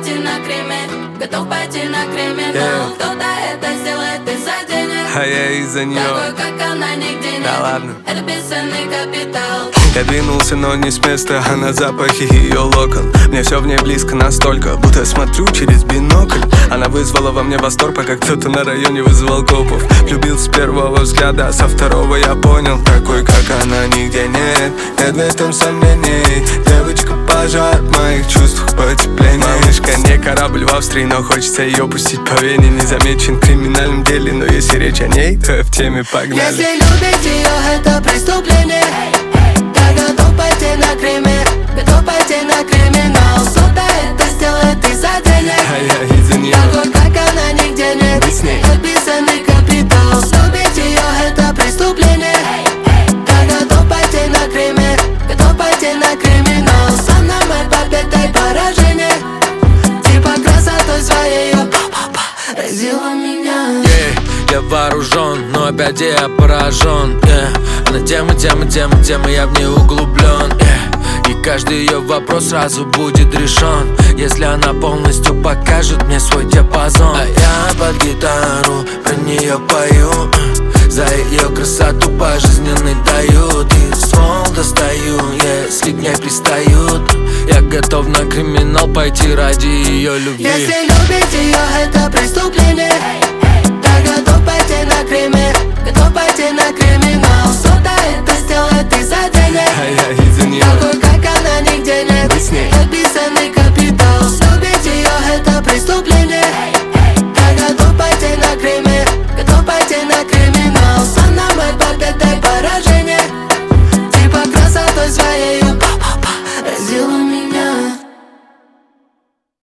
пойти на криминал, готов пойти на криминал. Кто-то это сделает из-за денег, а я из-за нее. такой, как она, нигде нет. Да ладно. Это бесценный капитал. Я двинулся, но не с места, а на запахе ее локон. Мне все в ней близко настолько, будто смотрю через бинокль. Она вызвала во мне восторг, пока кто-то на районе вызывал копов. Влюбил с первого взгляда, а со второго я понял, такой, как она, нигде нет. Нет в этом сомнений. Девочка, пожар в моих чувствах потепление. Малышка не корабль в Австрии, но хочется ее пустить по Вене. Не замечен в криминальном деле, но если речь о ней, то я в теме, погнали. Если любить ее, это преступление. Готов пойти на криминал, готов пойти на криминал. Кто-то это сделает из-за денег, а я из-за нее. такой, как она, нигде нет. Быть с ней. Отписанный капитал. Любить ее это преступление. Я готов пойти на криминал, готов пойти на криминал. Она моя победа и поражение, типа красотой своей разила меня. Я вооружен, но опять я поражен. Она тема, я в ней углублен. И каждый ее вопрос сразу будет решен, если она полностью покажет мне свой диапазон. А я под гитару про нее пою, за ее красоту пожизненный дают. И ствол достаю, если к ней пристают. Я готов на криминал пойти ради ее любви. Если любить ее, это преступление. Я готов пойти на криминал, готов пойти на криминал. Кто-то это сделает из-за денег, а я из-за